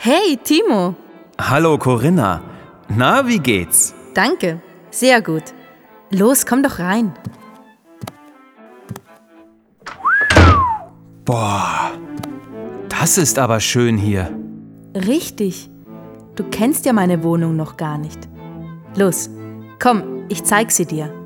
Hey, Timo. Hallo Corinna. Na, wie geht's? Danke, sehr gut. Los, komm doch rein. Boah, das ist aber schön hier. Richtig. Du kennst ja meine Wohnung noch gar nicht. Los, komm, ich zeig sie dir.